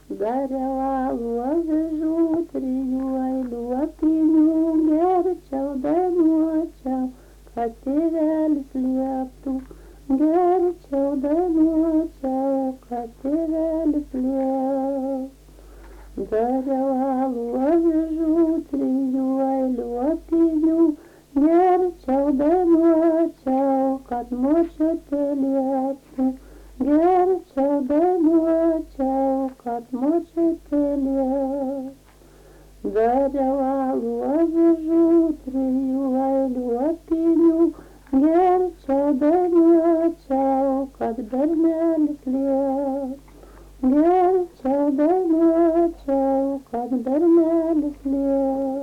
Dariau alų avižų, 3 eilių apynių, gerčiau, dainuočiau, kad tėvelis lieptų. Gerčiau, dainuočiau, kad tėvelis lieptų. Dariau alų avižų, 3 eilių apynių, gerčiau, dainuočiau, kad močiutė lieptų. Gerčiau, dainuočiau, kad močiutė lieptų. Dariau alų avižų, 3 eilių apynių, gerčiau, dainuočiau, kad bernelis lieptų. Gerčiau, dainuočiau, kad bernelis lieptų.